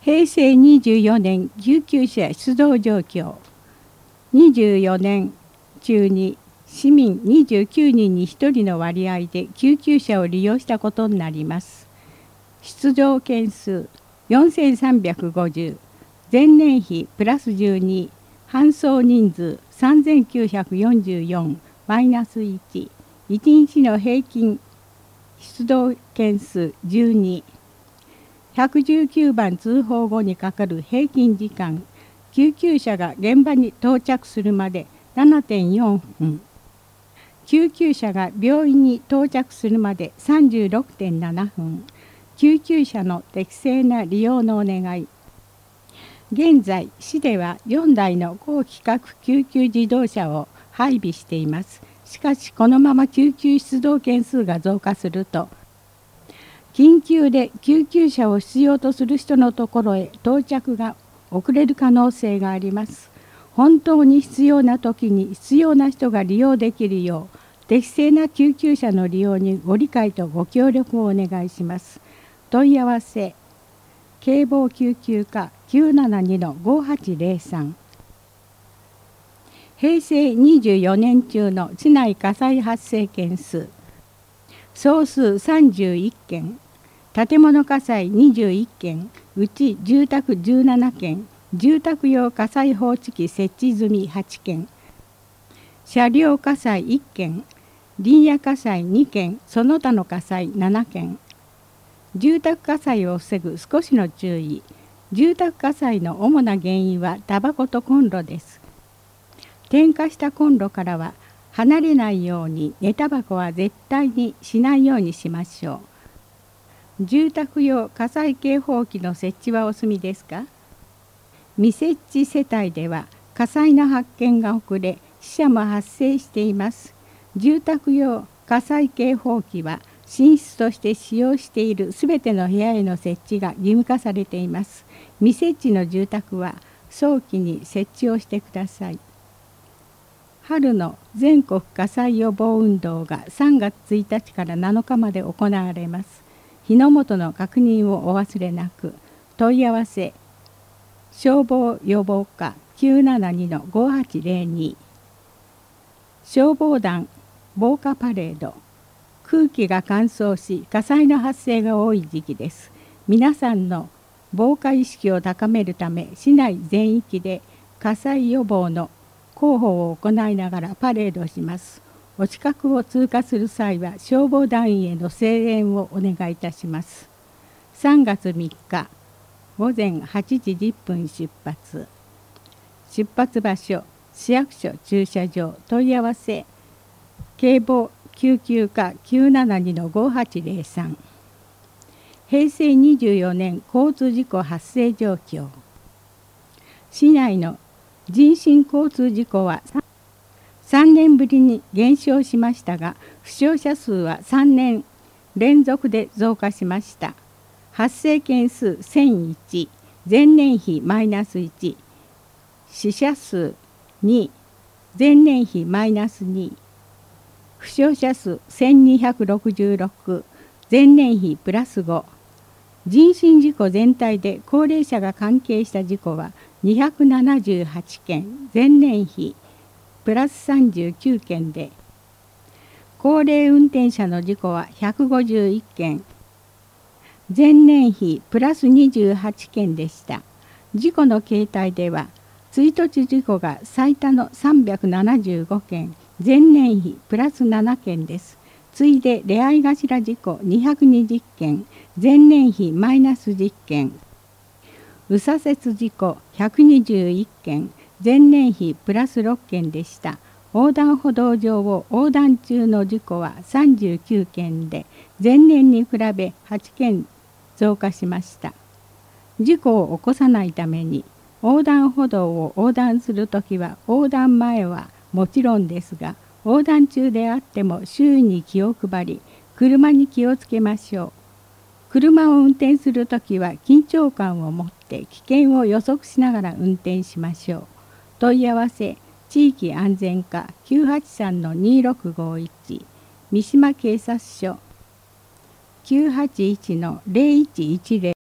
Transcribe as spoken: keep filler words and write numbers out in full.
へいせいにじゅうよねん救急車出動状況。にじゅうよねん中に市民にじゅうきゅうにんにひとりの割合で救急車を利用したことになります。出動件数よんせんさんびゃくごじゅう、前年比プラスじゅうに、搬送人数さんぜんきゅうひゃくよんじゅうよん、マイナスいち、いちにちの平均出動件数じゅうに、ひゃくじゅうきゅうばん通報後にかかる平均時間、救急車が現場に到着するまで ななてんよんふん、救急車が病院に到着するまで さんじゅうろくてんななふん、救急車の適正な利用のお願い。現在、市ではよんだいの高規格救急自動車を配備しています。しかし、このまま救急出動件数が増加すると、緊急で救急車を必要とする人のところへ到着が遅れる可能性があります。本当に必要な時に必要な人が利用できるよう、適正な救急車の利用にご理解とご協力をお願いします。問い合わせ、警防救急課 きゅうななにのごはちぜろさん。へいせいにじゅうよねん中の市内火災発生件数、総数さんじゅういっけん、建物火災にじゅういっけん、うち住宅じゅうななけん、住宅用火災報知器設置済みはちけん、車両火災いっけん、林野火災にけん、その他の火災ななけん。住宅火災を防ぐ少しの注意。住宅火災の主な原因はタバコとコンロです。点火したコンロからは離れないように寝タバコは絶対にしないようにしましょう。住宅用火災警報器の設置はお済みですか？未設置世帯では火災の発見が遅れ、死者も発生しています。住宅用火災警報器は寝室として使用しているすべての部屋への設置が義務化されています。未設置の住宅は早期に設置をしてください。春の全国火災予防運動がさんがつついたちからなのかまで行われます。火の元の確認をお忘れなく。問い合わせ、消防予防課 きゅうななにのごはちぜろに。消防団防火パレード。空気が乾燥し火災の発生が多い時期です。皆さんの防火意識を高めるため、市内全域で火災予防の広報を行いながらパレードします。お近くを通過する際は消防団員への声援をお願いいたします。さんがつみっかごぜんはちじじゅっぷん出発。出発場所、市役所駐車場。問い合わせ、警防救急課 きゅうななにのごはちぜろさん。へいせいにじゅうよねん交通事故発生状況。市内の人身交通事故はさんねんぶりに減少しましたが、負傷者数はさんねん連続で増加しました。発生件数せんいち、前年比マイナスいち、死者数に、前年比マイナスに、負傷者数せんにひゃくろくじゅうろく、前年比プラスご。人身事故全体で高齢者が関係した事故はにひゃくななじゅうはちけん、前年比プラスさんじゅうきゅうけんで、高齢運転者の事故はひゃくごじゅういっけん、前年比プラスにじゅうはちけんでした。事故の形態では、追突事故が最多のさんびゃくななじゅうごけん、前年比プラスななけんです。次いで出会い頭事故にひゃくにじゅっけん、前年比マイナスじゅっけん、右左折事故ひゃくにじゅういっけん、前年比プラスろっけんでした。横断歩道上を横断中の事故はさんじゅうきゅうけんで、前年に比べはちけん増加しました。事故を起こさないために、横断歩道を横断するときは横断前はもちろんですが、横断中であっても周囲に気を配り、車に気をつけましょう。車を運転するときは緊張感を持って危険を予測しながら運転しましょう。問い合わせ、地域安全課 きゅうはちさんのにろくごいち、三島警察署 きゅうはちいちのぜろいちいちぜろ